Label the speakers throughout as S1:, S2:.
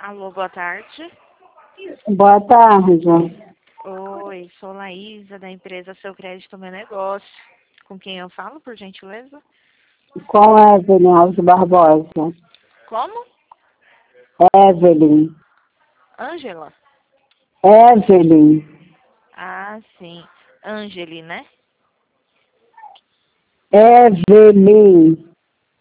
S1: Alô, boa tarde.
S2: Boa tarde.
S1: Oi, sou Laísa, da empresa Seu Crédito Meu Negócio. Com quem eu falo, por gentileza?
S2: Com Evelyn Alves Barbosa.
S1: Como?
S2: Evelyn.
S1: Ângela?
S2: Evelyn.
S1: Ah, sim. Ângeli, né?
S2: Evelyn.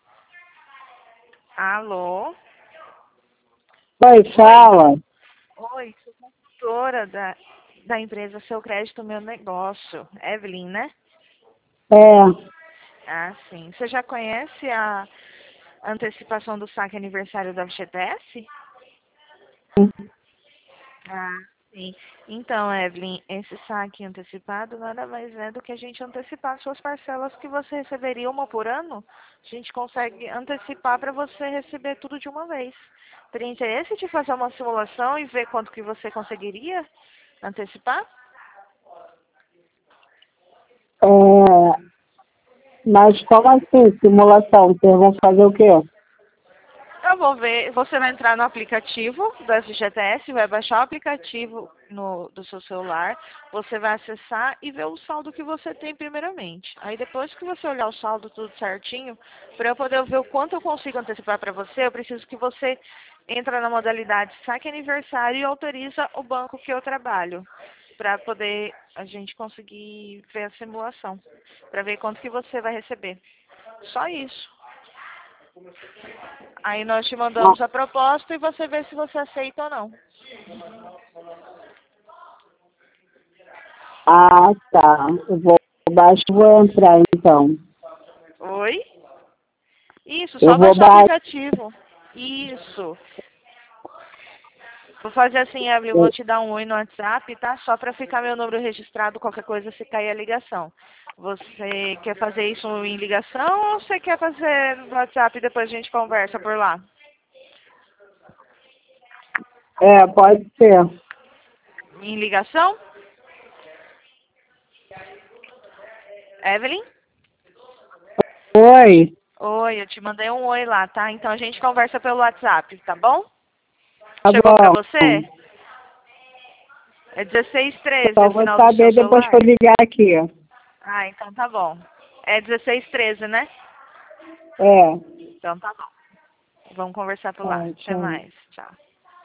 S1: Alô?
S2: Oi, fala.
S1: Oi, sou consultora da empresa Seu Crédito Meu Negócio. Evelyn, né?
S2: É.
S1: Ah, sim. Você já conhece a antecipação do saque aniversário da FGTS? Ah, sim. Então, Evelyn, esse saque antecipado nada mais é do que a gente antecipar suas parcelas que você receberia uma por ano. A gente consegue antecipar para você receber tudo de uma vez. Teria interesse de fazer uma simulação e ver quanto que você conseguiria antecipar?
S2: É. Mas como assim, simulação? Vocês vão fazer o quê?
S1: Eu vou ver, você vai entrar no aplicativo do FGTS, vai baixar o aplicativo do seu celular, você vai acessar e ver o saldo que você tem primeiramente. Aí depois que você olhar o saldo tudo certinho, para eu poder ver o quanto eu consigo antecipar para você, eu preciso que você entre na modalidade saque aniversário e autoriza o banco que eu trabalho, para poder a gente conseguir ver a simulação, para ver quanto que você vai receber. Só isso. Aí nós te mandamos a proposta e você vê se você aceita ou não.
S2: Ah, tá. Eu vou baixar, vou entrar então.
S1: Oi? Isso,
S2: Eu
S1: só
S2: vou
S1: baixar o
S2: baixar.
S1: aplicativo. Isso. Vou fazer assim, Evelyn, eu vou te dar um oi no WhatsApp, tá? Só para ficar meu número registrado, qualquer coisa se cair a ligação. Você quer fazer isso em ligação ou você quer fazer no WhatsApp e depois a gente conversa por lá?
S2: É, pode ser.
S1: Em ligação? Evelyn?
S2: Oi.
S1: Oi, eu te mandei um oi lá, tá? Então a gente conversa pelo WhatsApp, tá bom?
S2: Tá
S1: Chegou pra
S2: bom.
S1: você? É 1613
S2: Só
S1: o
S2: vou
S1: final do seu
S2: saber depois que
S1: celular?
S2: eu ligar aqui.
S1: Ah, então tá bom. É 1613, né?
S2: É.
S1: Então tá bom. Vamos conversar por lá.
S2: Tá,
S1: Até
S2: tchau.
S1: mais. Tchau.